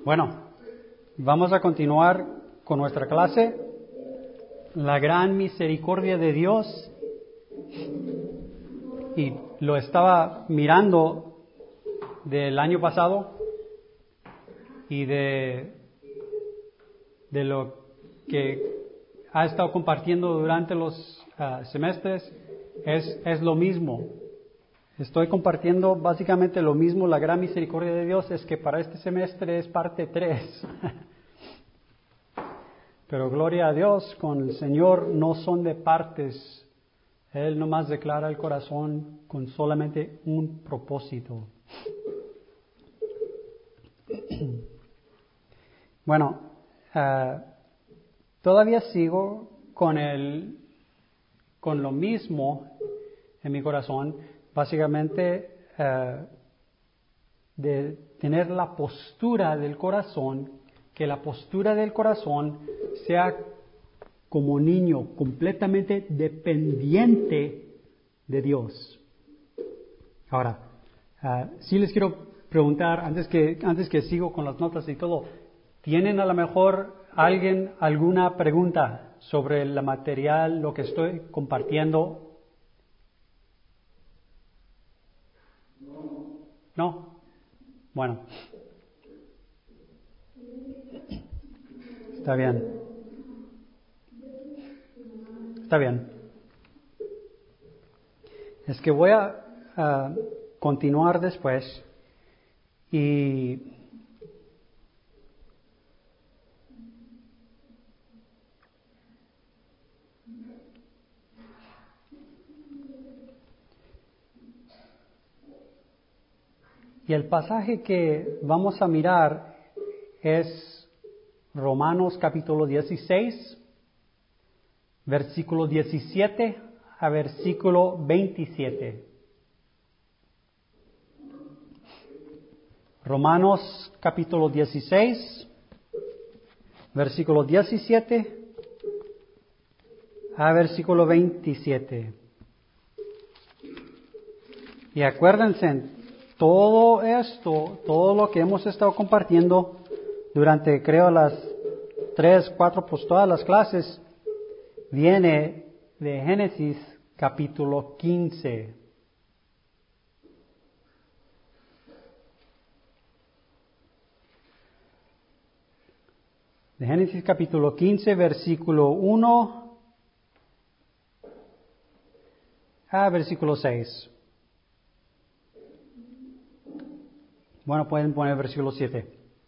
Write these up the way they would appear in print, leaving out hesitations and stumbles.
Bueno, vamos a continuar con nuestra clase, la gran misericordia de Dios. Y lo estaba mirando del año pasado y de lo que ha estado compartiendo durante los semestres, es lo mismo. Estoy compartiendo básicamente lo mismo. La gran misericordia de Dios es que para este semestre es parte 3. Pero gloria a Dios, con el Señor no son de partes. Él nomás declara el corazón con solamente un propósito. Bueno, todavía sigo con lo mismo en mi corazón, básicamente de tener la postura del corazón, que la postura del corazón sea como niño, completamente dependiente de Dios. Ahora, sí les quiero preguntar, antes que sigo con las notas y todo, ¿tienen a lo mejor alguna pregunta sobre el material, lo que estoy compartiendo? ¿No? Bueno. Está bien. Está bien. Es que voy a continuar después y el pasaje que vamos a mirar es Romanos capítulo 16, versículo 17 a versículo 27. Romanos capítulo 16, versículo 17 a versículo 27. Y acuérdense, todo esto, todo lo que hemos estado compartiendo durante, creo, las 3, 4, pues todas las clases, viene de Génesis capítulo 15. De Génesis capítulo 15, versículo 1 a versículo 6. Bueno, pueden poner versículo 7.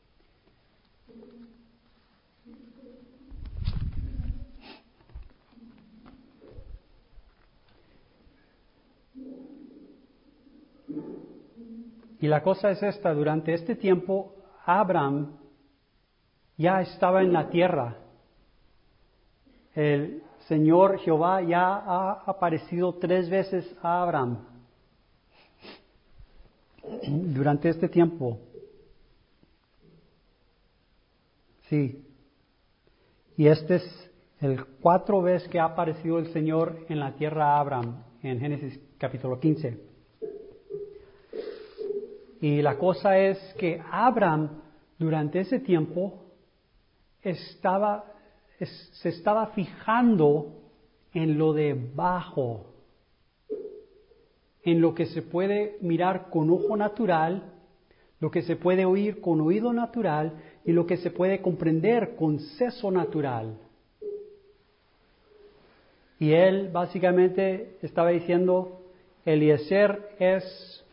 Y la cosa es esta, durante este tiempo, Abraham ya estaba en la tierra. El Señor Jehová ya ha aparecido 3 veces a Abraham durante este tiempo. Sí. Y este es el 4 veces que ha aparecido el Señor en la tierra a Abraham, en Génesis capítulo 15. Y la cosa es que Abraham, durante ese tiempo, se estaba fijando en lo de abajo, en lo que se puede mirar con ojo natural, lo que se puede oír con oído natural y lo que se puede comprender con seso natural. Y él básicamente estaba diciendo, Eliezer es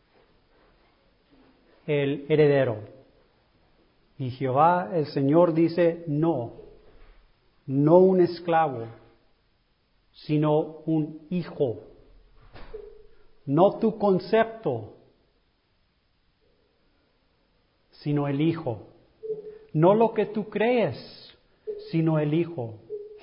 el heredero. Y Jehová, el Señor, dice, no un esclavo, sino un hijo. No tu concepto, sino el hijo. No lo que tú crees, sino el hijo.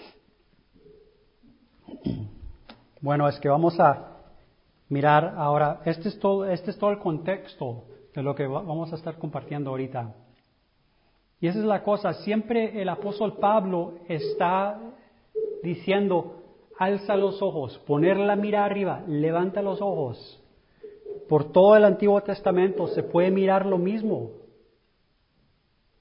Bueno, es que vamos a mirar ahora, este es todo el contexto de lo que vamos a estar compartiendo ahorita. Y esa es la cosa, siempre el apóstol Pablo está diciendo, alza los ojos, poner la mira arriba, levanta los ojos. Por todo el Antiguo Testamento se puede mirar lo mismo.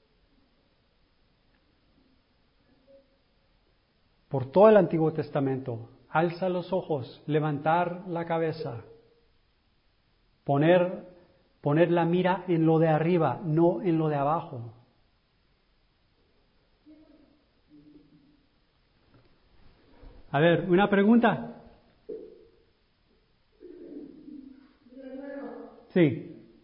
por todo el Antiguo Testamento. Alza los ojos, levantar la cabeza, poner la mira en lo de arriba, no en lo de abajo. A ver, una pregunta. Sí.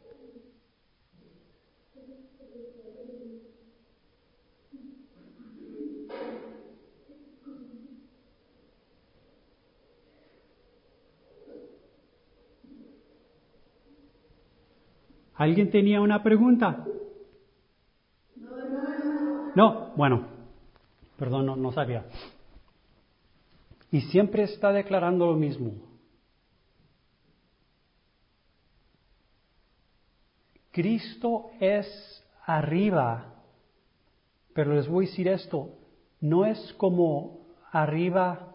¿Alguien tenía una pregunta? No, bueno, perdón, no sabía. Y siempre está declarando lo mismo. Cristo es arriba, pero les voy a decir esto, no es como arriba,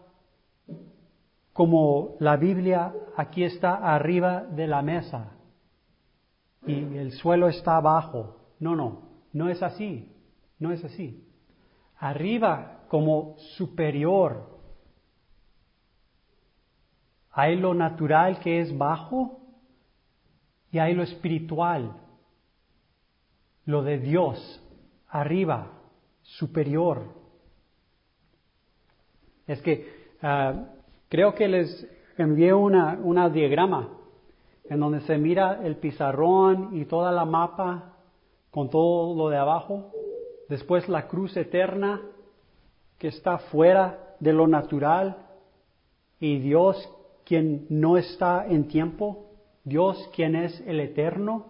como la Biblia aquí está arriba de la mesa y el suelo está abajo. No es así, no es así. Arriba como superior. Hay lo natural que es bajo y hay lo espiritual, lo de Dios, arriba, superior. Es que creo que les envié una diagrama en donde se mira el pizarrón y toda la mapa con todo lo de abajo. Después la cruz eterna que está fuera de lo natural y Dios quien no está en tiempo, Dios quien es el eterno.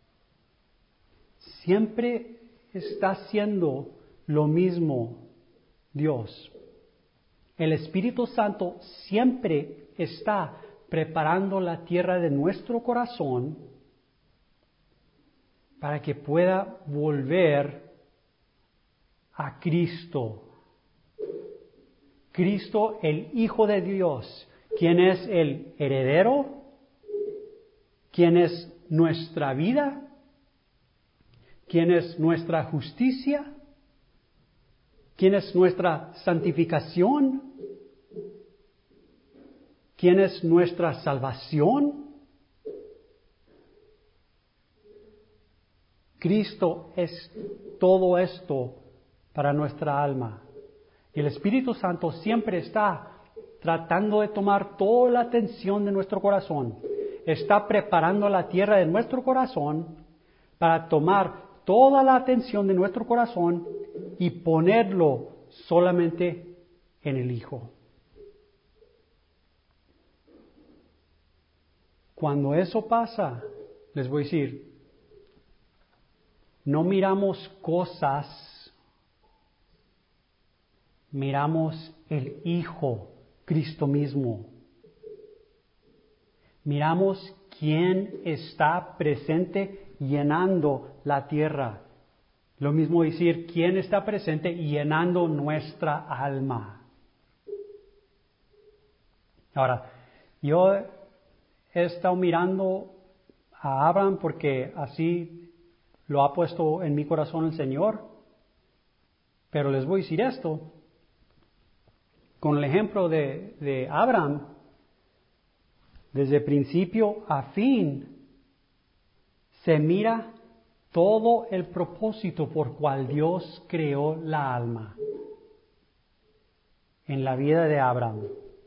Siempre está haciendo lo mismo Dios. El Espíritu Santo siempre está preparando la tierra de nuestro corazón para que pueda volver a Cristo. Cristo, el Hijo de Dios, quien es el heredero, quien es nuestra vida, quien es nuestra justicia, quien es nuestra santificación, quien es nuestra salvación. Cristo es todo esto para nuestra alma. Y el Espíritu Santo siempre está tratando de tomar toda la atención de nuestro corazón. Está preparando la tierra de nuestro corazón para tomar toda la atención de nuestro corazón y ponerlo solamente en el Hijo. Cuando eso pasa, les voy a decir, no miramos cosas, miramos el Hijo, Cristo mismo. Miramos quién está presente llenando la tierra. Lo mismo decir quién está presente llenando nuestra alma. Ahora, yo he estado mirando a Abraham porque así lo ha puesto en mi corazón el Señor. Pero les voy a decir esto. Con el ejemplo de Abraham, desde principio a fin, se mira todo el propósito por cual Dios creó la alma en la vida de Abraham.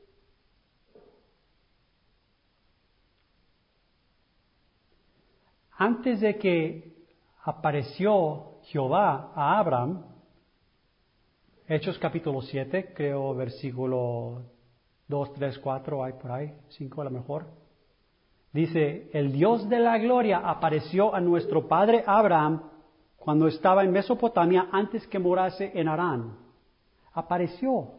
Antes de que apareció Jehová a Abraham, Hechos capítulo 7, creo versículo 2, 3, 4, hay por ahí, 5 a lo mejor. Dice, el Dios de la gloria apareció a nuestro padre Abraham cuando estaba en Mesopotamia antes que morase en Harán. Apareció.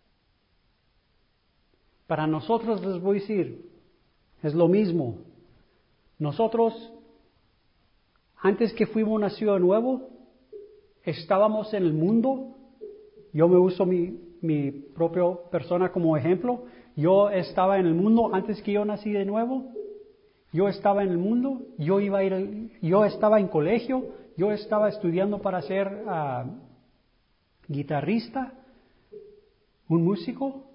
Para nosotros les voy a decir, es lo mismo. Nosotros, antes que fuimos nacido de nuevo, estábamos en el mundo. Yo me uso mi propia persona como ejemplo. Yo estaba en el mundo antes que yo nací de nuevo. Yo estaba en el mundo, yo estaba en colegio, yo estaba estudiando para ser guitarrista. un músico,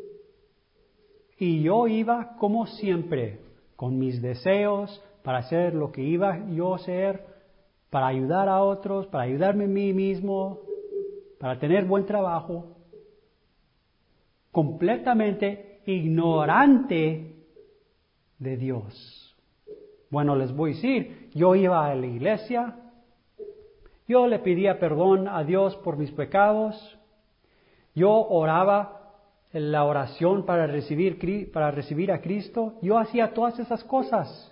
y yo iba como siempre, con mis deseos, para hacer lo que iba yo a hacer, para ayudar a otros, para ayudarme a mí mismo, para tener buen trabajo, completamente ignorante de Dios. Bueno, les voy a decir, yo iba a la iglesia, yo le pedía perdón a Dios por mis pecados, yo oraba la oración para recibir a Cristo, yo hacía todas esas cosas.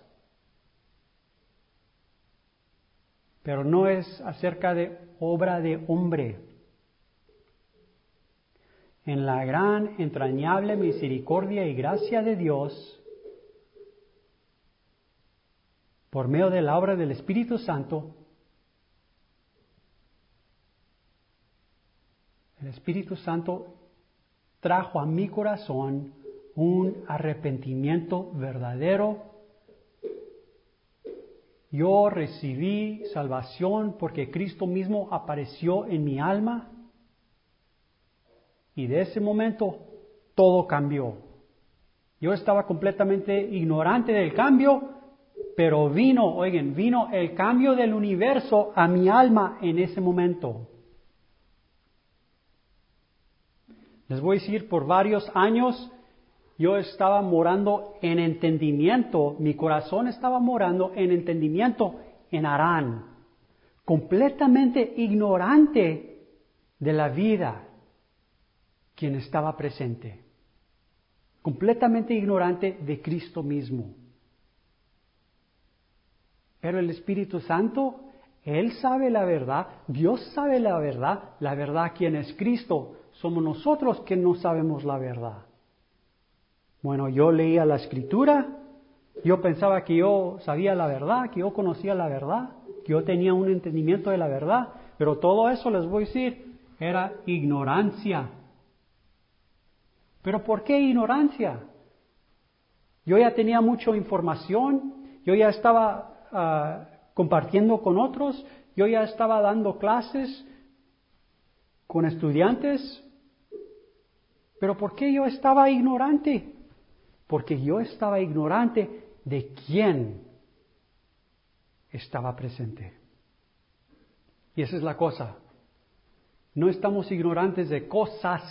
Pero no es acerca de obra de hombre. En la gran, entrañable misericordia y gracia de Dios, por medio de la obra del Espíritu Santo, el Espíritu Santo trajo a mi corazón un arrepentimiento verdadero. Yo recibí salvación porque Cristo mismo apareció en mi alma y de ese momento todo cambió. Yo estaba completamente ignorante del cambio, pero vino el cambio del universo a mi alma en ese momento. Les voy a decir, por varios años yo estaba morando en entendimiento, mi corazón estaba morando en entendimiento en Harán, completamente ignorante de la vida quien estaba presente, completamente ignorante de Cristo mismo. Pero el Espíritu Santo, Él sabe la verdad, Dios sabe la verdad quién es Cristo, somos nosotros que no sabemos la verdad. Bueno, yo leía la Escritura, yo pensaba que yo sabía la verdad, que yo conocía la verdad, que yo tenía un entendimiento de la verdad, pero todo eso, les voy a decir, era ignorancia. ¿Pero por qué ignorancia? Yo ya tenía mucha información, yo ya estaba compartiendo con otros, yo ya estaba dando clases con estudiantes, pero ¿por qué yo estaba ignorante? Porque yo estaba ignorante de quién estaba presente. Y esa es la cosa. No estamos ignorantes de cosas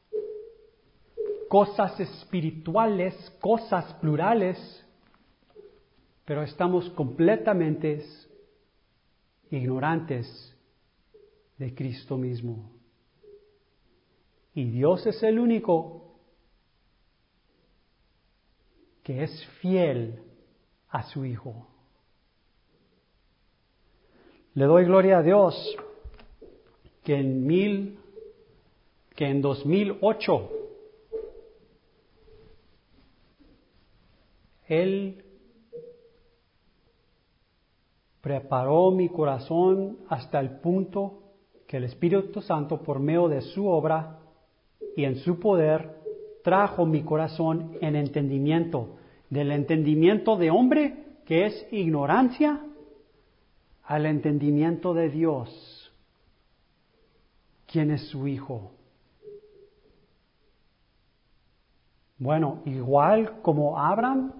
espirituales, cosas plurales, pero estamos completamente ignorantes de Cristo mismo. Y Dios es el único que es fiel a su Hijo. Le doy gloria a Dios que en 2008 Él preparó mi corazón hasta el punto que el Espíritu Santo, por medio de su obra y en su poder, trajo mi corazón en entendimiento, del entendimiento de hombre, que es ignorancia, al entendimiento de Dios, quien es su Hijo. Bueno, igual como Abraham,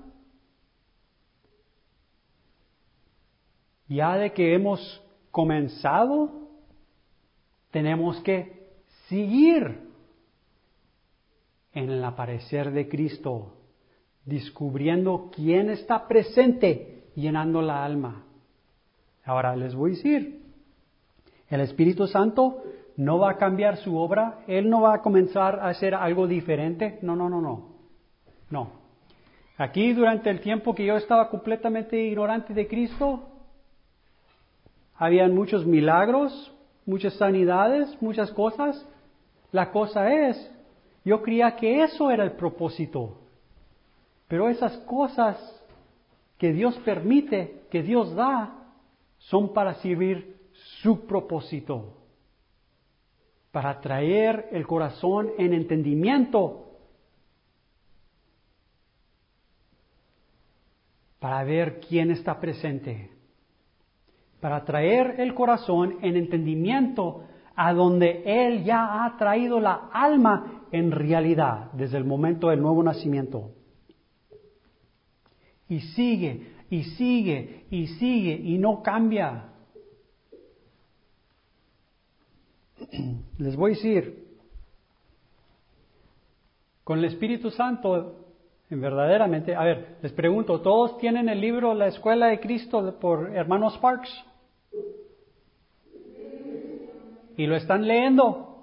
ya de que hemos comenzado, tenemos que seguir en el aparecer de Cristo, descubriendo quién está presente, llenando la alma. Ahora les voy a decir, el Espíritu Santo no va a cambiar su obra, Él no va a comenzar a hacer algo diferente, no. Aquí durante el tiempo que yo estaba completamente ignorante de Cristo, habían muchos milagros, muchas sanidades, muchas cosas. La cosa es, yo creía que eso era el propósito. Pero esas cosas que Dios permite, que Dios da, son para servir su propósito. Para traer el corazón en entendimiento. Para ver quién está presente. Para traer el corazón en entendimiento a donde Él ya ha traído la alma en realidad desde el momento del nuevo nacimiento. Y sigue, y sigue, y sigue, y no cambia. Les voy a decir, con el Espíritu Santo, verdaderamente, a ver, les pregunto, ¿todos tienen el libro La Escuela de Cristo por hermano Sparks? ¿Y lo están leyendo?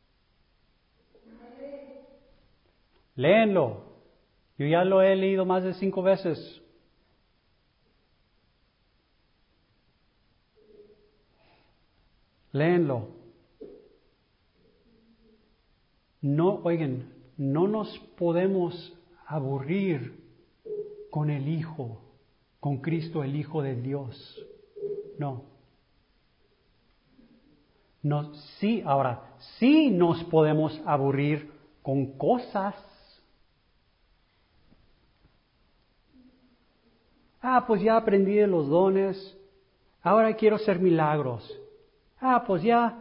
Léenlo. Yo ya lo he leído más de 5 veces. Léenlo. No, oigan, no nos podemos aburrir con el Hijo, con Cristo, el Hijo de Dios. No. No, sí, ahora, sí nos podemos aburrir con cosas. Pues ya aprendí de los dones, ahora quiero hacer milagros. Pues ya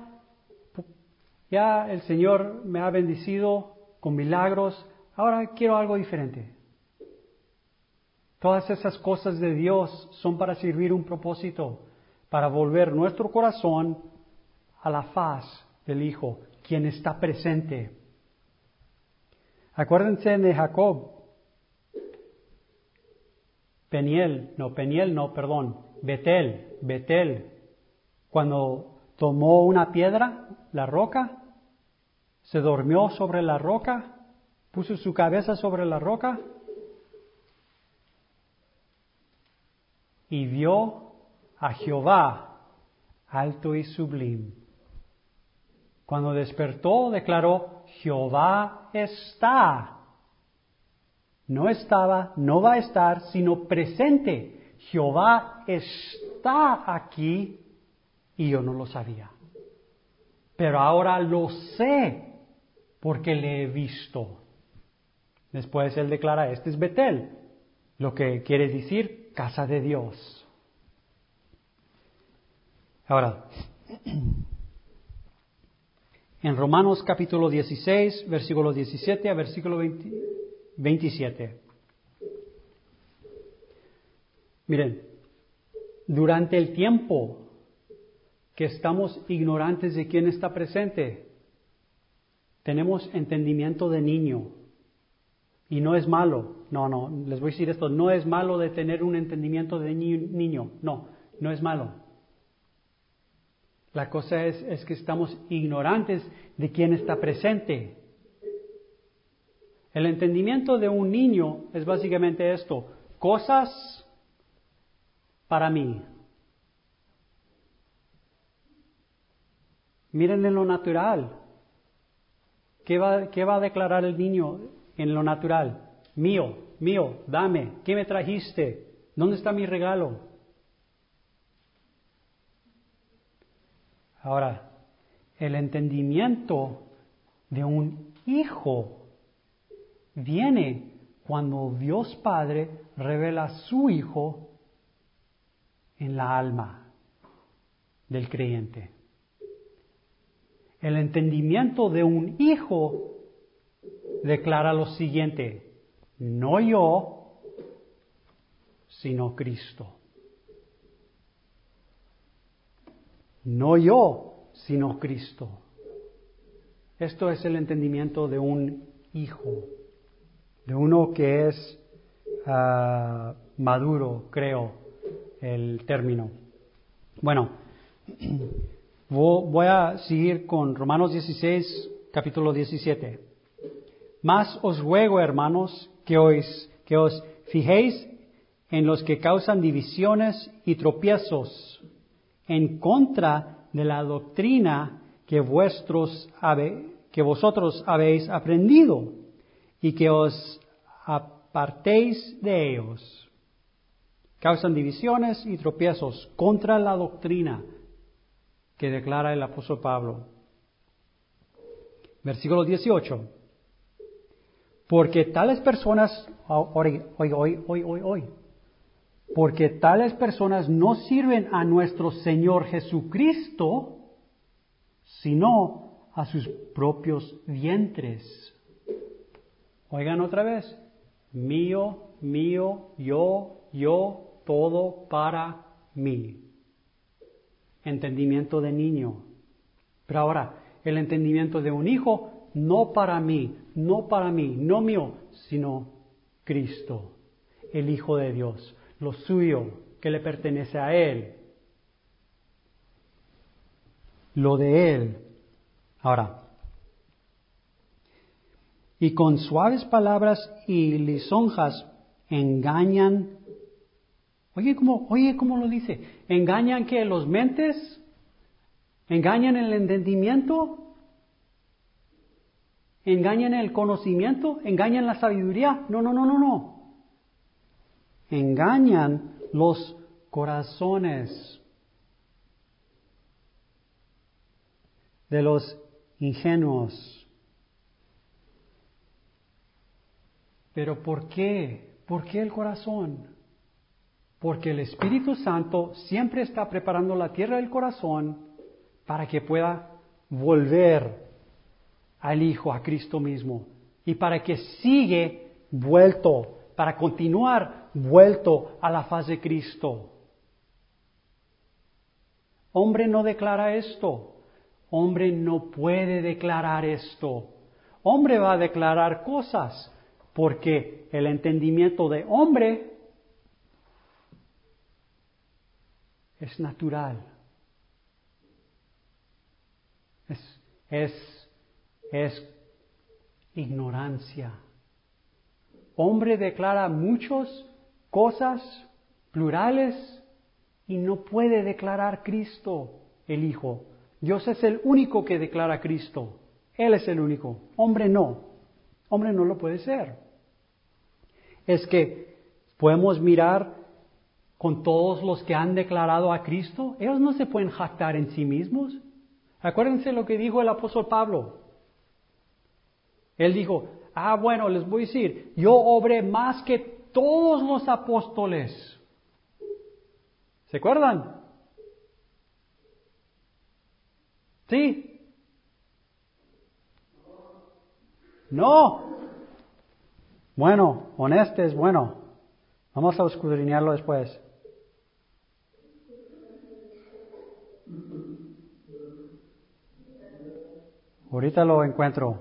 el Señor me ha bendecido con milagros, ahora quiero algo diferente. Todas esas cosas de Dios son para servir un propósito, para volver nuestro corazón a la faz del Hijo, quien está presente. Acuérdense de Jacob. Betel. Cuando tomó una piedra, la roca, se durmió sobre la roca, puso su cabeza sobre la roca y vio a Jehová alto y sublime. Cuando despertó, declaró, Jehová está. No estaba, no va a estar, sino presente. Jehová está aquí y yo no lo sabía. Pero ahora lo sé porque le he visto. Después él declara, este es Betel, lo que quiere decir casa de Dios. Ahora, en Romanos capítulo 16, versículo 17 a versículo 27. Miren, durante el tiempo que estamos ignorantes de quién está presente, tenemos entendimiento de niño. Y no es malo. No, les voy a decir esto. No es malo de tener un entendimiento de niño. No es malo. La cosa es que estamos ignorantes de quién está presente. El entendimiento de un niño es básicamente esto. Cosas para mí. Miren en lo natural. ¿Qué va a declarar el niño en lo natural? Mío, dame. ¿Qué me trajiste? ¿Dónde está mi regalo? Ahora, el entendimiento de un hijo viene cuando Dios Padre revela a su Hijo en la alma del creyente. El entendimiento de un hijo declara lo siguiente: no yo, sino Cristo. No yo, sino Cristo. Esto es el entendimiento de un hijo, de uno que es maduro, creo, el término. Bueno, voy a seguir con Romanos 16, capítulo 17. Mas os ruego, hermanos, que os fijéis en los que causan divisiones y tropiezos, en contra de la doctrina que vosotros habéis aprendido, y que os apartéis de ellos. Causan divisiones y tropiezos contra la doctrina que declara el apóstol Pablo. Versículo 18. Porque tales personas, porque tales personas no sirven a nuestro Señor Jesucristo, sino a sus propios vientres. Oigan otra vez. Mío, mío, yo, todo para mí. Entendimiento de niño. Pero ahora, el entendimiento de un hijo, no para mí, no mío, sino Cristo, el Hijo de Dios, lo suyo, que le pertenece a Él. Lo de Él. Ahora, y con suaves palabras y lisonjas engañan. Oye, ¿cómo lo dice? ¿Engañan que los mentes? ¿Engañan el entendimiento? ¿Engañan el conocimiento? ¿Engañan la sabiduría? No. Engañan los corazones de los ingenuos. ¿Pero por qué? ¿Por qué el corazón? Porque el Espíritu Santo siempre está preparando la tierra del corazón para que pueda volver al Hijo, a Cristo mismo, y para que sigue vuelto, para continuar vuelto a la faz de Cristo. Hombre no declara esto. Hombre no puede declarar esto. Hombre va a declarar cosas, porque el entendimiento de hombre es natural. Es ignorancia. Hombre declara muchas cosas plurales y no puede declarar Cristo, el Hijo. Dios es el único que declara a Cristo. Él es el único. Hombre no. Hombre no lo puede ser. Es que podemos mirar con todos los que han declarado a Cristo. Ellos no se pueden jactar en sí mismos. Acuérdense lo que dijo el apóstol Pablo. Él dijo, bueno, les voy a decir, yo obré más que todos los apóstoles. ¿Se acuerdan? ¿Sí? No. Bueno, honestos, bueno. Vamos a escudriñarlo después. Ahorita lo encuentro.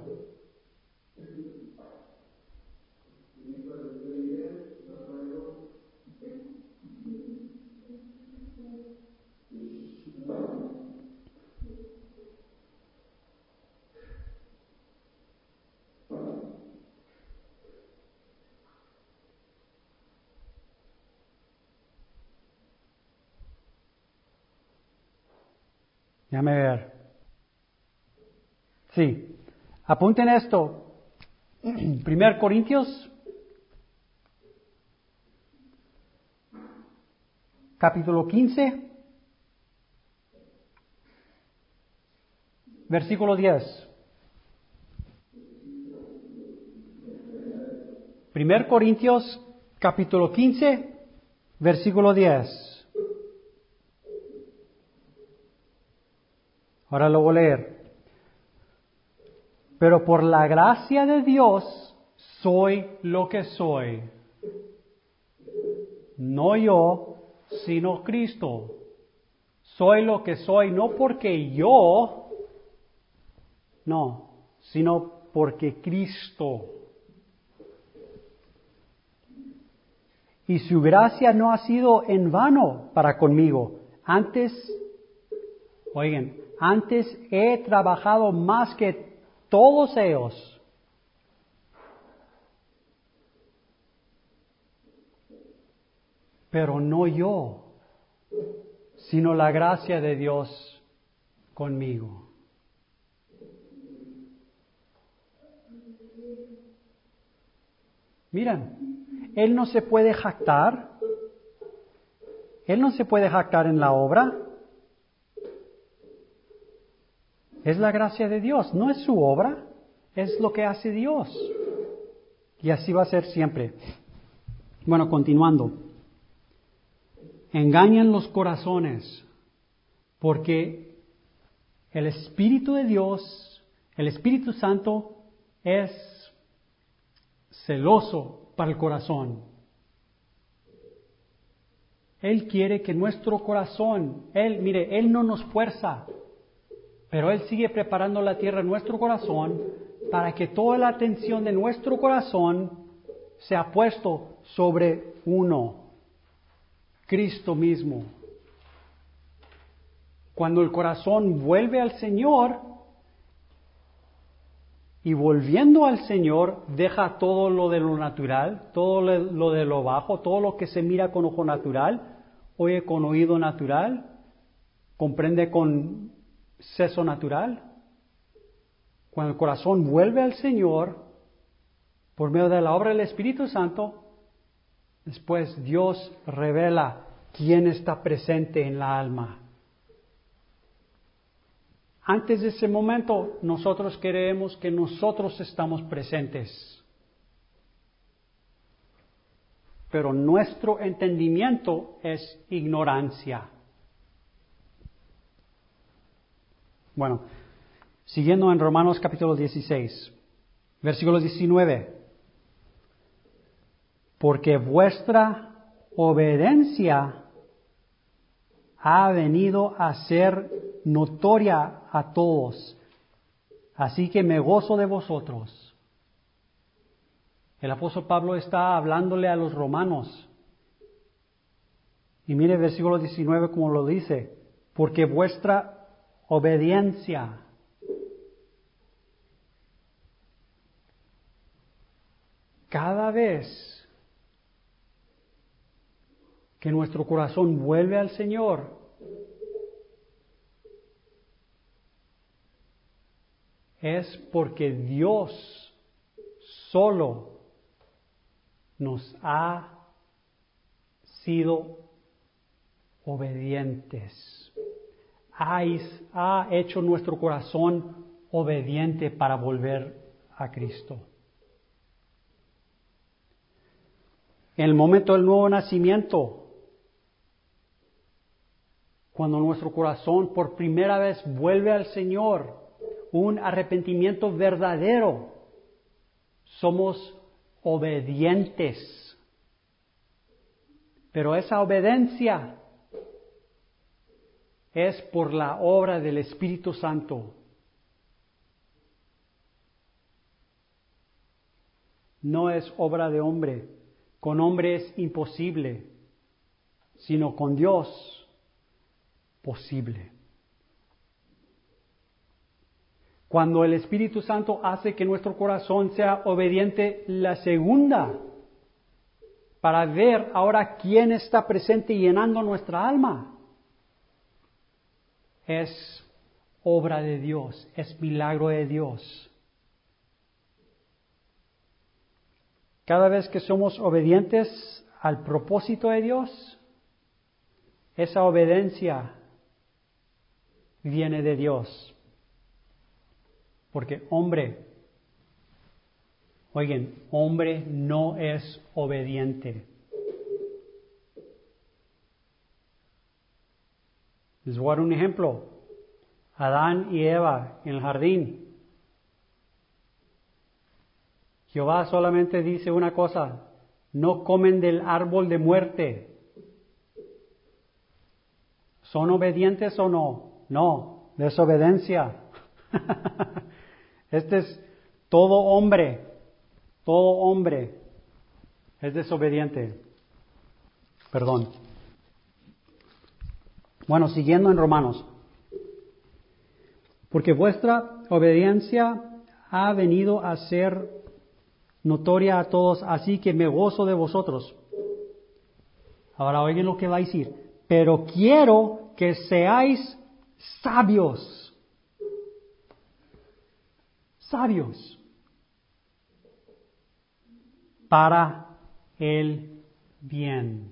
Déjame ver. Sí. Apunten esto. 1 Corintios, capítulo 15, versículo 10. 1 Corintios, capítulo 15, versículo 10. Ahora lo voy a leer. Pero por la gracia de Dios soy lo que soy. No yo, sino Cristo. Soy lo que soy no porque yo, no, sino porque Cristo. Y su gracia no ha sido en vano para conmigo. Antes he trabajado más que todos ellos. Pero no yo, sino la gracia de Dios conmigo. Miren, Él no se puede jactar. Él no se puede jactar en la obra. Es la gracia de Dios, no es su obra, es lo que hace Dios. Y así va a ser siempre. Bueno, continuando. Engañan los corazones porque el Espíritu de Dios El Espíritu Santo es celoso para el corazón. Él quiere que nuestro corazón, Él no nos fuerza, pero Él sigue preparando la tierra en nuestro corazón para que toda la atención de nuestro corazón sea puesto sobre uno, Cristo mismo. Cuando el corazón vuelve al Señor, y volviendo al Señor, deja todo lo de lo natural, todo lo de lo bajo, todo lo que se mira con ojo natural, oye con oído natural, comprende con seso natural. Cuando el corazón vuelve al Señor, por medio de la obra del Espíritu Santo, después Dios revela quién está presente en la alma. Antes de ese momento, nosotros creemos que nosotros estamos presentes. Pero nuestro entendimiento es ignorancia. Bueno, siguiendo en Romanos capítulo 16, versículo 19. Porque vuestra obediencia ha venido a ser notoria a todos, así que me gozo de vosotros. El apóstol Pablo está hablándole a los romanos. Y mire el versículo 19 como lo dice, porque vuestra obediencia. Cada vez que nuestro corazón vuelve al Señor, es porque Dios solo nos ha sido obedientes. Ha hecho nuestro corazón obediente para volver a Cristo. En el momento del nuevo nacimiento, cuando nuestro corazón por primera vez vuelve al Señor, un arrepentimiento verdadero, somos obedientes. Pero esa obediencia es por la obra del Espíritu Santo. No es obra de hombre. Con hombre es imposible, sino con Dios posible. Cuando el Espíritu Santo hace que nuestro corazón sea obediente, la segunda, para ver ahora quién está presente y llenando nuestra alma, es obra de Dios, es milagro de Dios. Cada vez que somos obedientes al propósito de Dios, esa obediencia viene de Dios. Porque hombre no es obediente. Les voy a dar un ejemplo. Adán y Eva en el jardín. Jehová solamente dice una cosa: no comen del árbol de muerte. ¿Son obedientes o no? No, desobediencia. Este es todo hombre es desobediente. Perdón. Bueno, siguiendo en Romanos. Porque vuestra obediencia ha venido a ser notoria a todos, así que me gozo de vosotros. Ahora oigan lo que va a decir. Pero quiero que seáis sabios. Sabios para el bien.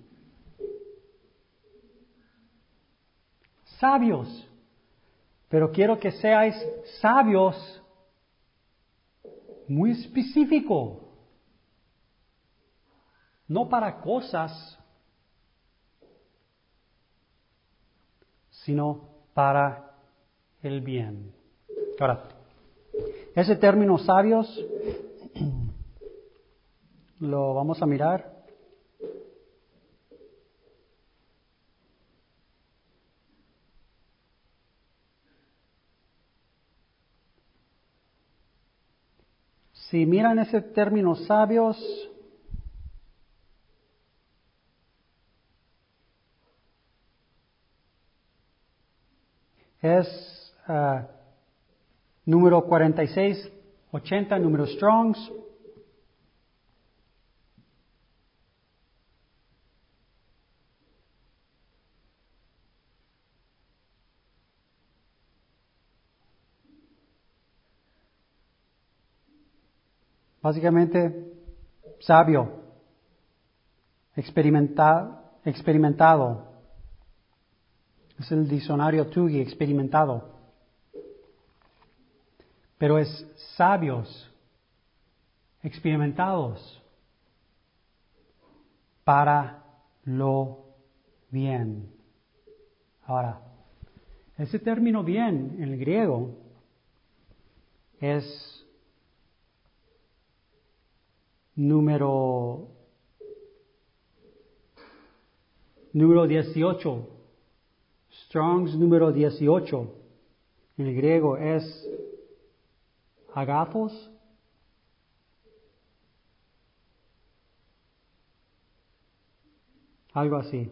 Sabios. Pero quiero que seáis sabios muy específico. No para cosas, sino para el bien. Ahora, Ese término sabios lo vamos a mirar. Si miran ese término sabios, es número 4680, número Strongs. Básicamente, sabio, experimentado. Es el diccionario TUGI, experimentado. Pero es sabios, experimentados, para lo bien. Ahora, ese término bien en el griego es número 18. Strong's número 18 en el griego es agathos. Algo así.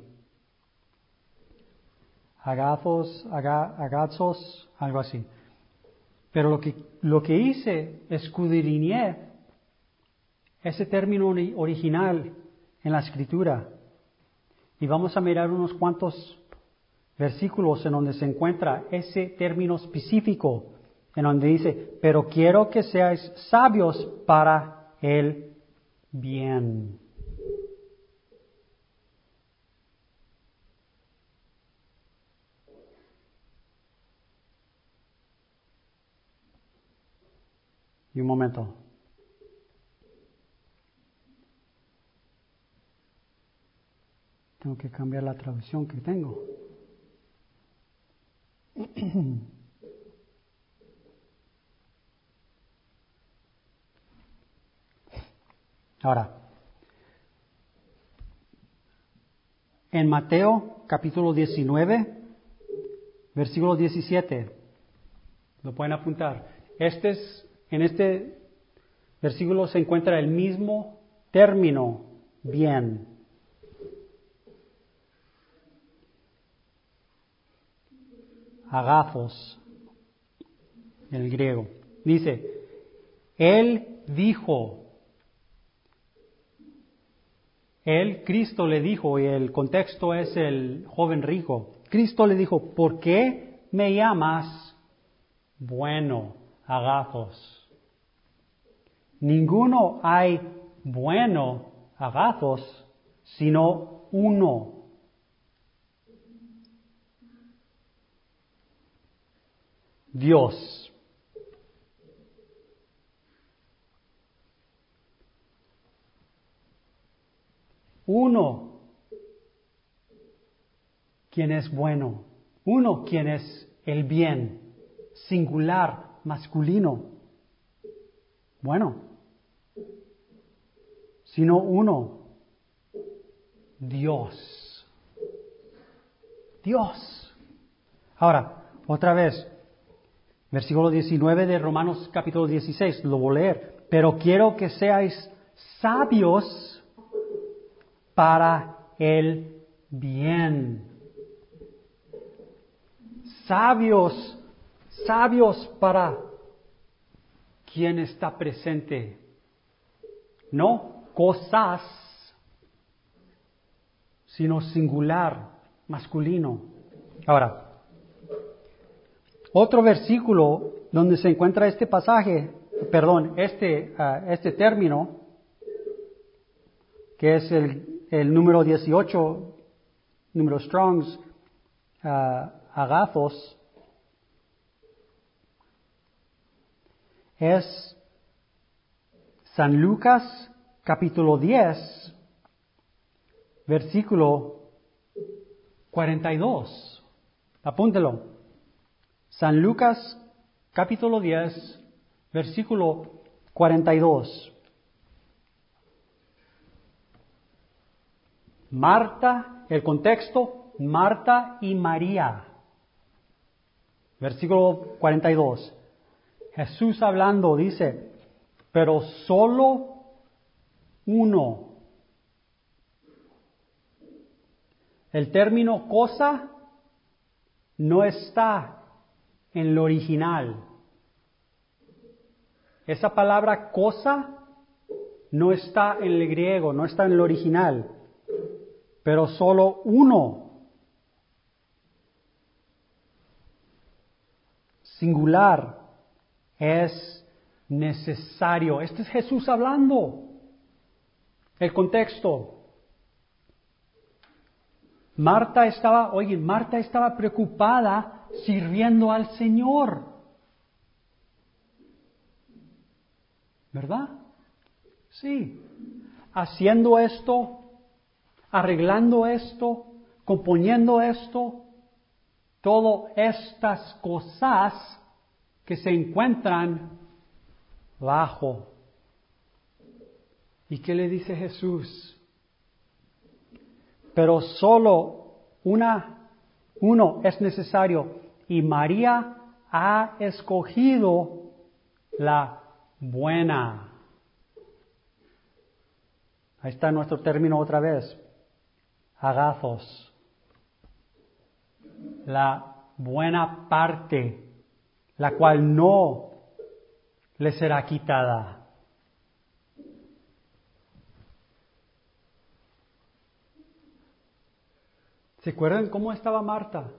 Agathos, algo así. Pero lo que hice, escudriñé ese término original en la Escritura. Y vamos a mirar unos cuantos versículos en donde se encuentra ese término específico, en donde dice, pero quiero que seáis sabios para el bien. Y un momento. Tengo que cambiar la traducción que tengo. Ahora, en Mateo capítulo 19, versículo 17, lo pueden apuntar. En este versículo se encuentra el mismo término, bien. Agathos, en el griego. Dice, Él dijo, Cristo le dijo, y el contexto es el joven rico. Cristo le dijo, ¿por qué me llamas bueno, agathos? Ninguno hay bueno, agathos, sino uno. Dios. Uno, quien es bueno. Uno, quien es el bien. Singular, masculino. Bueno. Sino uno. Dios. Dios. Ahora, otra vez. Versículo 19 de Romanos capítulo 16. Lo voy a leer. Pero quiero que seáis sabios para el bien. Sabios para quien está presente. No cosas, sino singular, masculino. Ahora, otro versículo donde se encuentra este pasaje, este término, que es el número 18, número Strong's, agathos, es San Lucas capítulo 10, versículo 42. Apúntelo. San Lucas capítulo 10, versículo 42. Marta, el contexto, Marta y María. Versículo 42. Jesús hablando dice, pero solo uno. El término cosa no está en el original. Esa palabra cosa no está en el griego, no está en el original, pero solo uno. Singular es necesario. Este es Jesús hablando. El contexto. Marta estaba preocupada sirviendo al Señor. ¿Verdad? Sí. Haciendo esto, arreglando esto, componiendo esto, todas estas cosas que se encuentran bajo. ¿Y qué le dice Jesús? Pero solo uno es necesario, y María ha escogido la buena. Ahí está nuestro término otra vez. Agathos. La buena parte, la cual no le será quitada. ¿Se acuerdan cómo estaba Marta?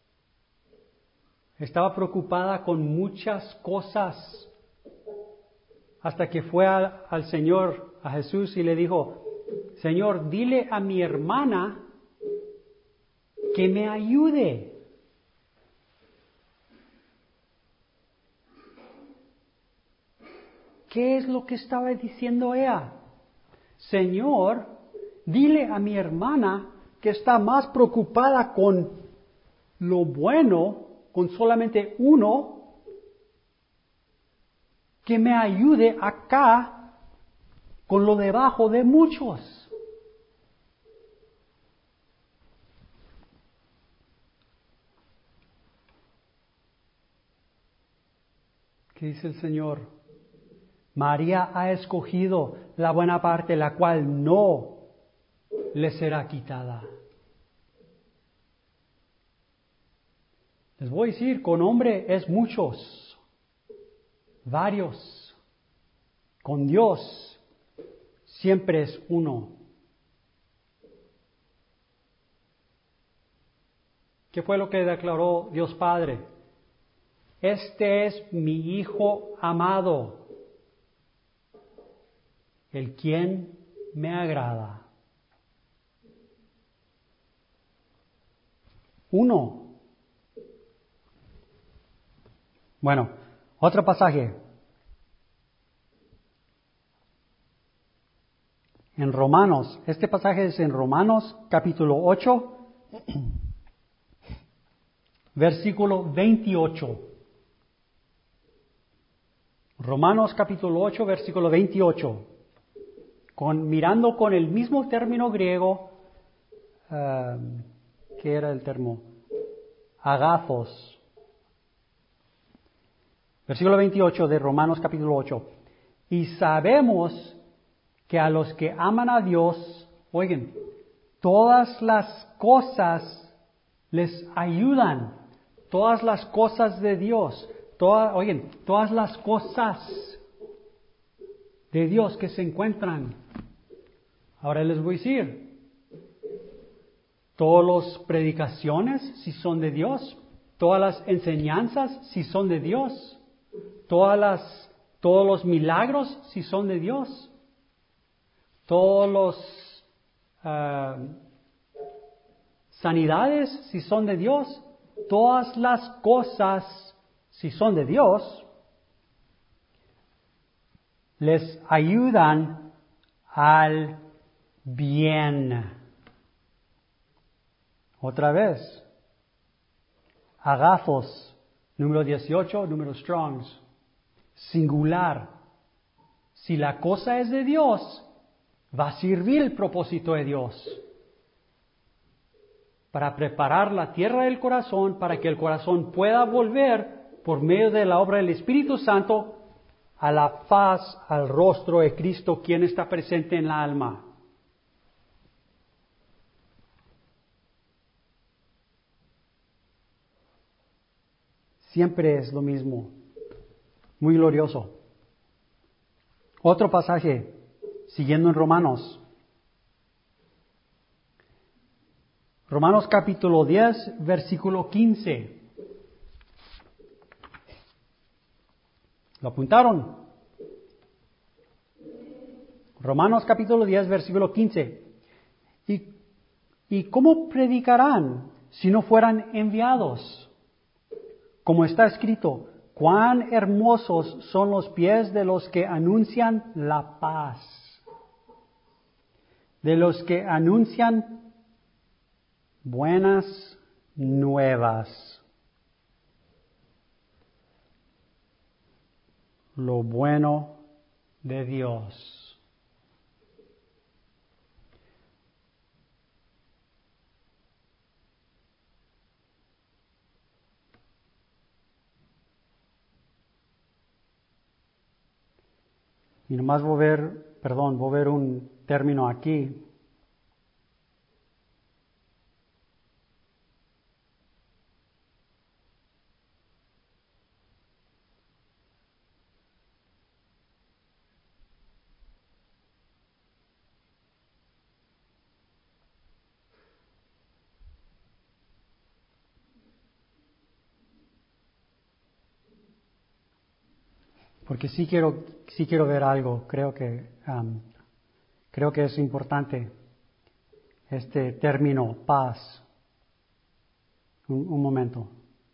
Estaba preocupada con muchas cosas hasta que fue al Señor, a Jesús, y le dijo, Señor, dile a mi hermana que me ayude. ¿Qué es lo que estaba diciendo ella? Señor, dile a mi hermana que está más preocupada con lo bueno, con solamente uno, que me ayude acá con lo debajo de muchos. ¿Qué dice el Señor? María ha escogido la buena parte, la cual no le será quitada. Les voy a decir, con hombre es muchos, varios. Con Dios siempre es uno. ¿Qué fue lo que declaró Dios Padre? Este es mi Hijo amado, el quien me agrada. Uno. Bueno, otro pasaje. En Romanos, este pasaje es en Romanos capítulo 8, versículo 28. Romanos capítulo 8, versículo 28. Mirando con el mismo término griego, ¿qué era el término? Agathos. Versículo 28 de Romanos capítulo 8. Y sabemos que a los que aman a Dios, oigan, todas las cosas les ayudan, todas las cosas de Dios, todas las cosas de Dios que se encuentran. Ahora les voy a decir, todas las predicaciones, si son de Dios, todas las enseñanzas, si son de Dios, todos los milagros, si son de Dios, todos los sanidades, si son de Dios, todas las cosas, si son de Dios, les ayudan al bien. Otra vez, Agathos, número 18, número Strongs. singular. Si la cosa es de Dios, va a servir el propósito de Dios para preparar la tierra del corazón para que el corazón pueda volver por medio de la obra del Espíritu Santo a la faz, al rostro de Cristo, quien está presente en la alma. Siempre es lo mismo. Muy glorioso. Otro pasaje, siguiendo en Romanos. Romanos capítulo 10, versículo 15. ¿Lo apuntaron? Romanos capítulo 10, versículo 15. ¿Y cómo predicarán si no fueran enviados? Como está escrito, cuán hermosos son los pies de los que anuncian la paz, de los que anuncian buenas nuevas. Lo bueno de Dios. Y nomás voy a ver un término aquí. Porque sí quiero ver algo. Creo que es importante este término paz. Un momento.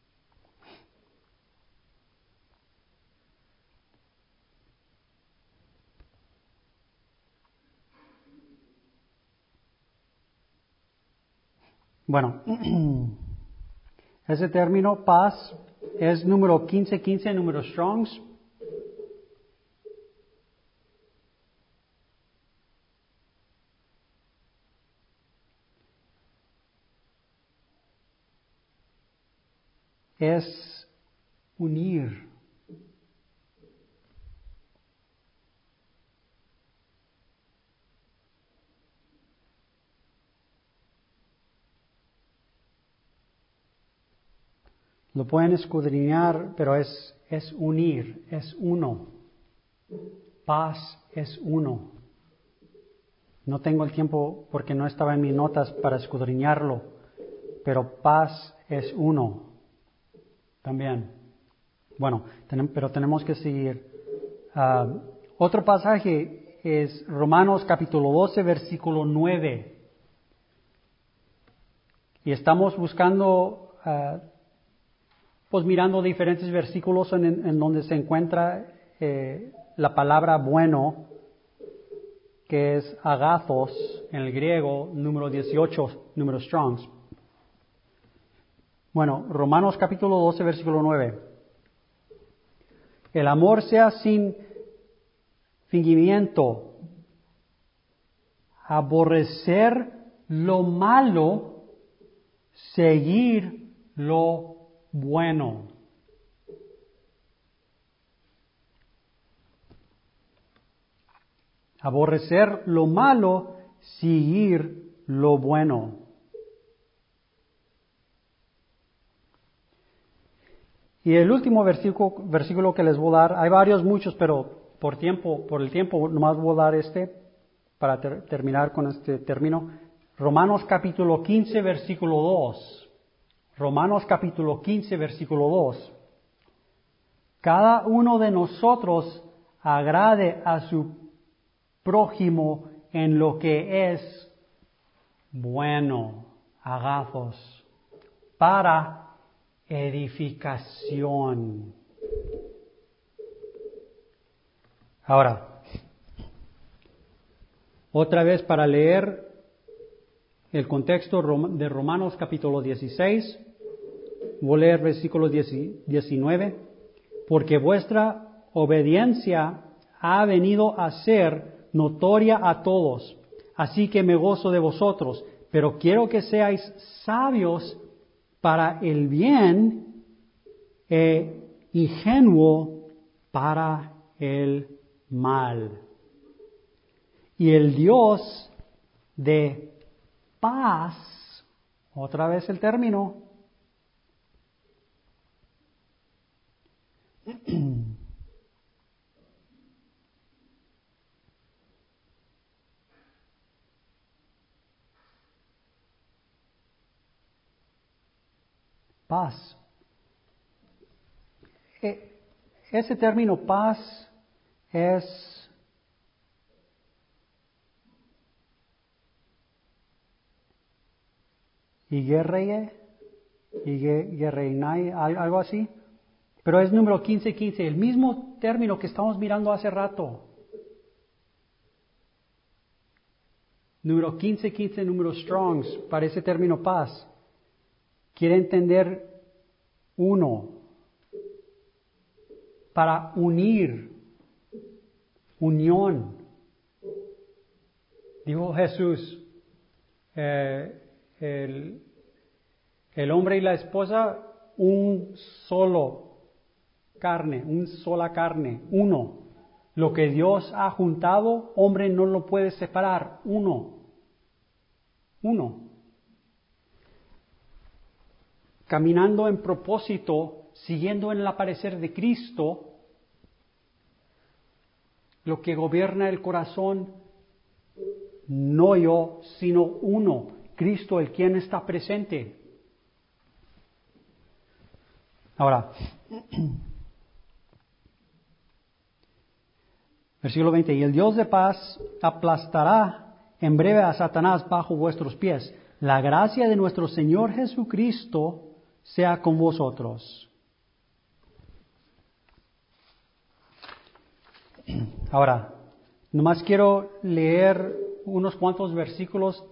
Bueno, ese término paz es número 1515, número Strongs. Es unir. Lo pueden escudriñar, pero es unir, es uno. Paz es uno. No tengo el tiempo porque no estaba en mis notas para escudriñarlo, pero paz es uno también. Bueno, pero tenemos que seguir. Otro pasaje es Romanos capítulo 12, versículo 9. Y estamos buscando, pues mirando diferentes versículos en donde se encuentra la palabra bueno, que es agathos en el griego, número 18, número Strongs. Bueno, Romanos capítulo 12, versículo 9. El amor sea sin fingimiento, aborrecer lo malo, seguir lo bueno. Aborrecer lo malo, seguir lo bueno. Y el último versículo que les voy a dar, hay muchos, pero por el tiempo, nomás voy a dar para terminar con este término. Romanos capítulo 15, versículo 2. Romanos capítulo 15, versículo 2. Cada uno de nosotros agrade a su prójimo en lo que es bueno, agathos, para edificación. Ahora, otra vez para leer el contexto de Romanos capítulo 16, voy a leer versículo 19, porque vuestra obediencia ha venido a ser notoria a todos. Así que me gozo de vosotros, pero quiero que seáis sabios para el bien e ingenuo para el mal. Y el Dios de paz, otra vez el término, paz. Ese término paz es Iguerreinai, algo así, pero es número 1515, el mismo término que estamos mirando hace rato. Número 1515, número Strongs, para ese término paz. Quiere entender uno, para unir, unión. Dijo Jesús, el hombre y la esposa, un solo carne, una sola carne, uno. Lo que Dios ha juntado, hombre no lo puede separar, uno. Caminando en propósito, siguiendo en el aparecer de Cristo, lo que gobierna el corazón, no yo, sino uno, Cristo, el quien está presente. Ahora, versículo 20, y el Dios de paz aplastará en breve a Satanás bajo vuestros pies. La gracia de nuestro Señor Jesucristo sea con vosotros. Ahora, nomás quiero leer unos cuantos versículos,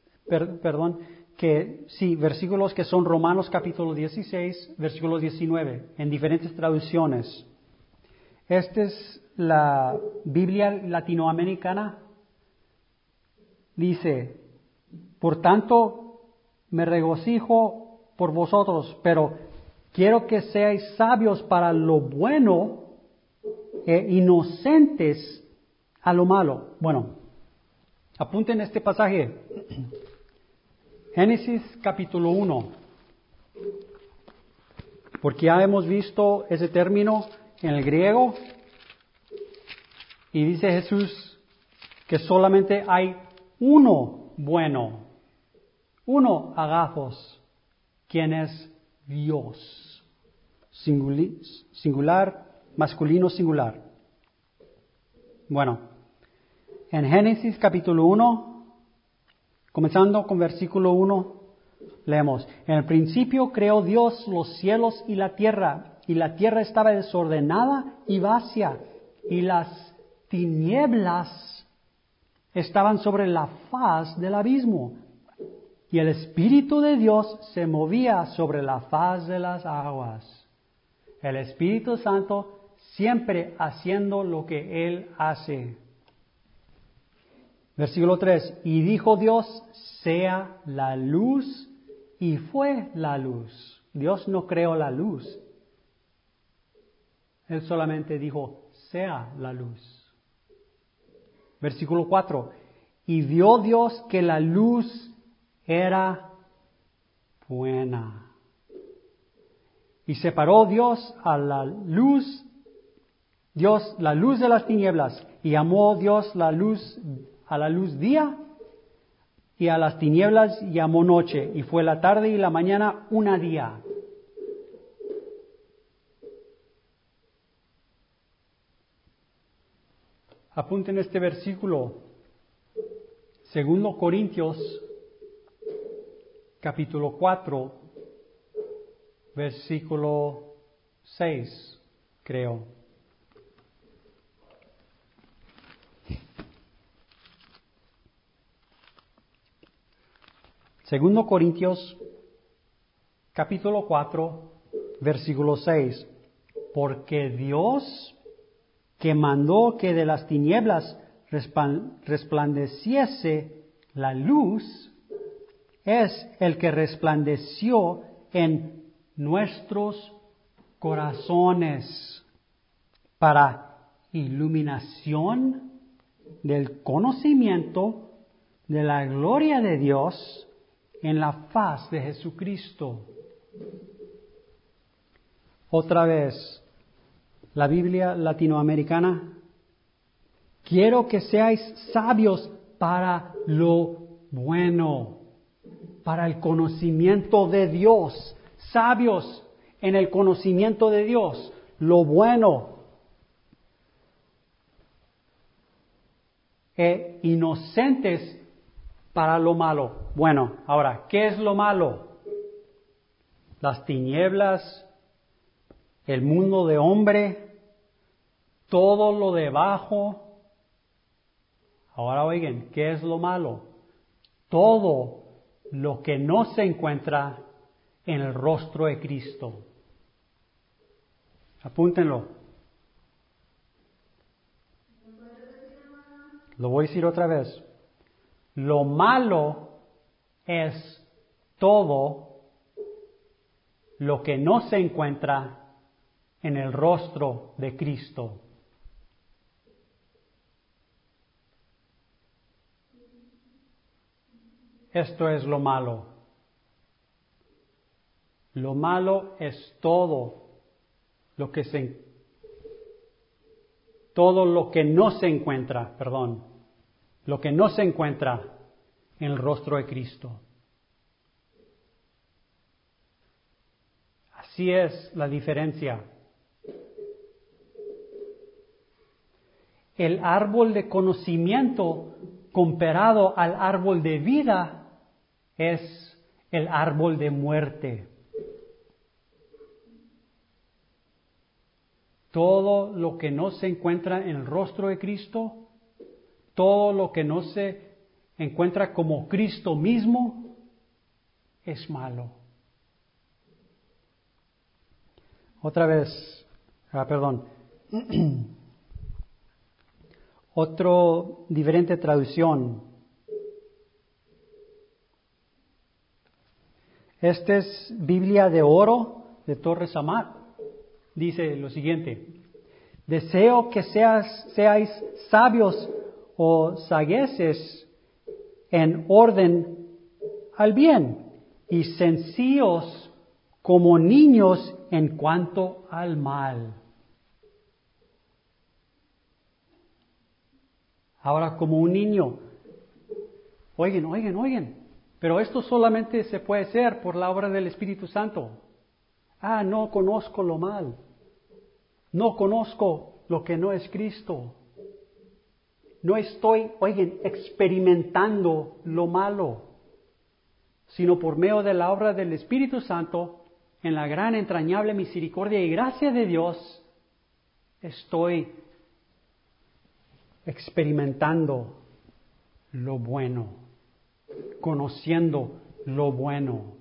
versículos que son Romanos capítulo 16, versículo 19, en diferentes traducciones. Esta es la Biblia latinoamericana. Dice, por tanto, me regocijo por vosotros, pero quiero que seáis sabios para lo bueno e inocentes a lo malo. Bueno, apunten este pasaje. Génesis capítulo 1. Porque ya hemos visto ese término en el griego. Y dice Jesús que solamente hay uno bueno. Uno agathos, quien es Dios. Singular, masculino singular. Bueno, en Génesis capítulo 1, comenzando con versículo 1, leemos, en el principio creó Dios los cielos y la tierra estaba desordenada y vacía, y las tinieblas estaban sobre la faz del abismo, y el Espíritu de Dios se movía sobre la faz de las aguas. El Espíritu Santo siempre haciendo lo que Él hace. Versículo 3, y dijo Dios, sea la luz, y fue la luz. Dios no creó la luz. Él solamente dijo, sea la luz. Versículo 4, y vio Dios que la luz era buena. Y separó Dios a la luz de las tinieblas, y llamó Dios a la luz día, y a las tinieblas llamó noche, y fue la tarde y la mañana un día. Apunten este versículo, 2 Corintios, capítulo 4, versículo 6, creo. Segundo Corintios, capítulo 4, versículo 6. Porque Dios que mandó que de las tinieblas resplandeciese la luz, es el que resplandeció en nuestros corazones para iluminación del conocimiento de la gloria de Dios en la faz de Jesucristo. Otra vez, la Biblia latinoamericana. Quiero que seáis sabios para lo bueno, para el conocimiento de Dios. Sabios en el conocimiento de Dios, lo bueno. E inocentes para lo malo. Bueno, ahora, ¿qué es lo malo? Las tinieblas, el mundo de hombre, todo lo debajo. Ahora oigan, ¿qué es lo malo? Todo lo que no se encuentra en el rostro de Cristo. Apúntenlo. Lo voy a decir otra vez. Lo malo es todo lo que no se encuentra en el rostro de Cristo. Esto es lo malo. Lo malo es todo lo que no se encuentra, lo que no se encuentra en el rostro de Cristo. Así es la diferencia. El árbol de conocimiento comparado al árbol de vida es el árbol de muerte. Todo lo que no se encuentra en el rostro de Cristo, todo lo que no se encuentra como Cristo mismo, es malo. Otra vez, otro diferente traducción. Esta es Biblia de oro de Torres Amat. Dice lo siguiente: deseo que seáis sabios o sageces en orden al bien y sencillos como niños en cuanto al mal. Ahora, como un niño, oigan, pero esto solamente se puede hacer por la obra del Espíritu Santo. No conozco lo mal. No conozco lo que no es Cristo. No estoy, experimentando lo malo, sino por medio de la obra del Espíritu Santo, en la gran entrañable misericordia y gracia de Dios, estoy experimentando lo bueno, conociendo lo bueno.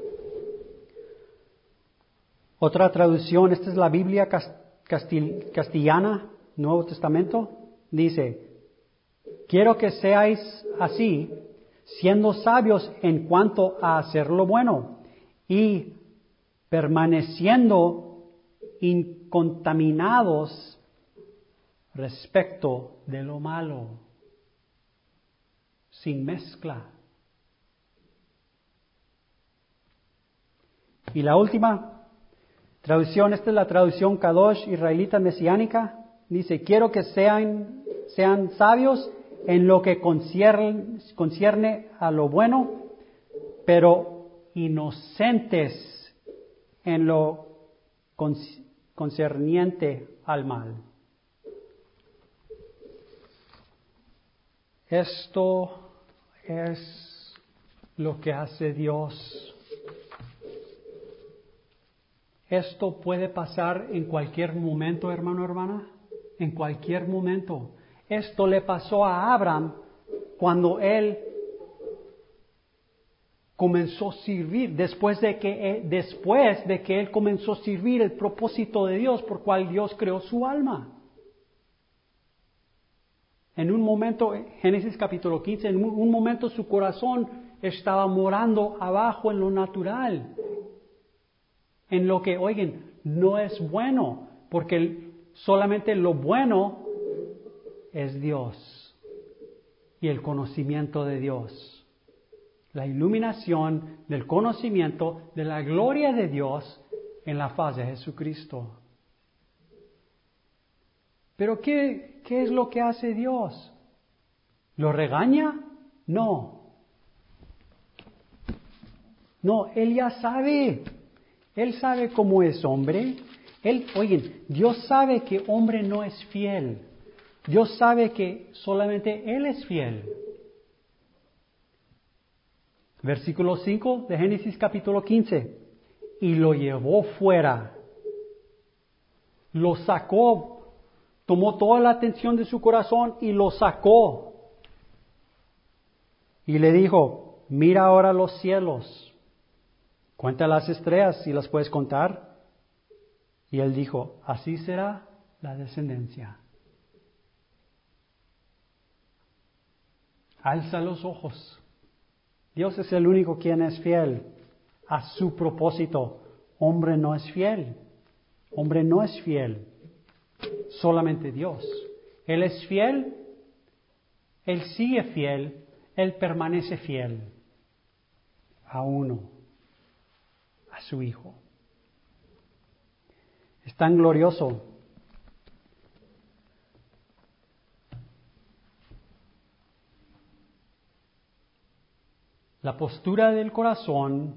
Otra traducción, esta es la Biblia castellana, Nuevo Testamento, dice: quiero que seáis así, siendo sabios en cuanto a hacer lo bueno y permaneciendo incontaminados respecto de lo malo, sin mezcla. Y la última traducción, esta es la traducción Kadosh israelita mesiánica, dice: quiero que sean sabios en lo que concierne a lo bueno, pero inocentes en lo concerniente al mal. Esto es lo que hace Dios. Esto puede pasar en cualquier momento, hermano, hermana, en cualquier momento. Esto le pasó a Abraham cuando él comenzó a servir, después de que él comenzó a servir el propósito de Dios por cual Dios creó su alma. En un momento, Génesis capítulo 15, en un momento su corazón estaba morando abajo en lo natural. En lo que, oigan, no es bueno, porque solamente lo bueno es Dios y el conocimiento de Dios. La iluminación del conocimiento de la gloria de Dios en la faz de Jesucristo. Pero ¿qué es lo que hace Dios? ¿Lo regaña? No. No, Él ya sabe. Él sabe cómo es hombre. Oigan, Dios sabe que hombre no es fiel. Dios sabe que solamente Él es fiel. Versículo 5 de Génesis capítulo 15. Y lo llevó fuera. Lo sacó. Tomó toda la atención de su corazón y lo sacó. Y le dijo, mira ahora los cielos. Cuenta las estrellas si las puedes contar. Y él dijo, así será la descendencia. Alza los ojos. Dios es el único quien es fiel a su propósito. Hombre no es fiel. Hombre no es fiel. Solamente Dios. Él es fiel. Él sigue fiel. Él permanece fiel a uno, a su Hijo. Es tan glorioso. La postura del corazón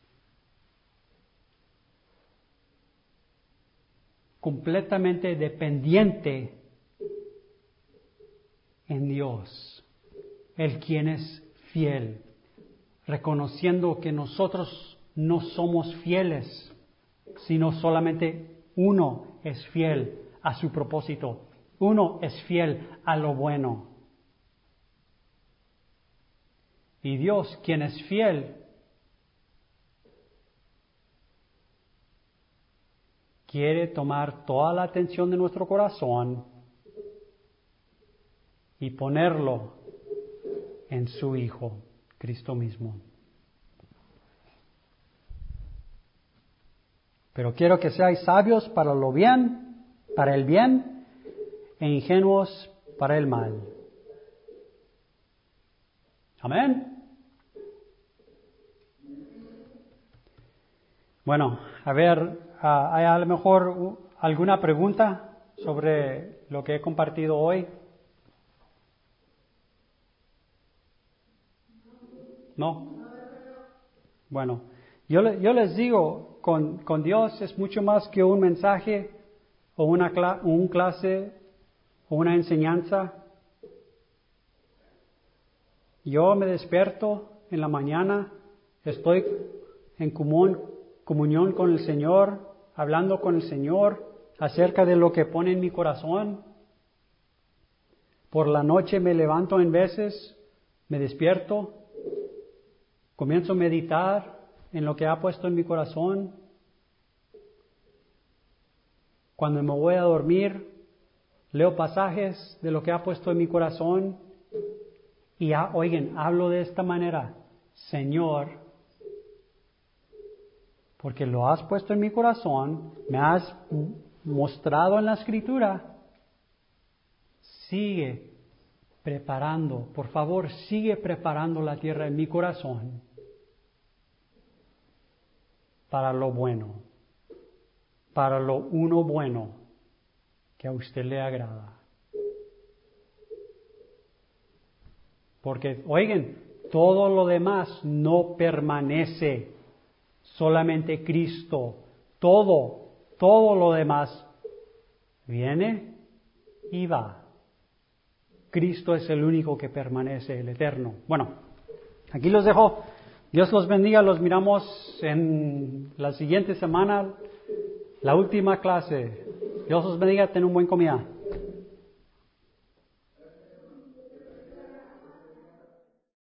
completamente dependiente en Dios, el quien es fiel, reconociendo que nosotros no somos fieles, sino solamente uno es fiel a su propósito, uno es fiel a lo bueno. Y Dios, quien es fiel, quiere tomar toda la atención de nuestro corazón y ponerlo en su Hijo, Cristo mismo. Pero quiero que seáis sabios para lo bien, para el bien, e ingenuos para el mal. Amén. Bueno, a ver, ¿hay a lo mejor alguna pregunta sobre lo que he compartido hoy? ¿No? Bueno, yo les digo, con Dios es mucho más que un mensaje o un clase o una enseñanza. Yo me despierto en la mañana, estoy en comunión con el Señor, hablando con el Señor acerca de lo que pone en mi corazón. Por la noche me levanto en veces, me despierto, comienzo a meditar en lo que ha puesto en mi corazón. Cuando me voy a dormir, leo pasajes de lo que ha puesto en mi corazón. Y oigan, hablo de esta manera, Señor, porque lo has puesto en mi corazón, me has mostrado en la Escritura, sigue preparando, por favor, sigue preparando la tierra en mi corazón para lo bueno, para lo uno bueno que a usted le agrada. Porque, oigan, todo lo demás no permanece, solamente Cristo. Todo lo demás viene y va. Cristo es el único que permanece, el eterno. Bueno, aquí los dejo. Dios los bendiga. Los miramos en la siguiente semana, la última clase. Dios los bendiga. Ten un buen comida.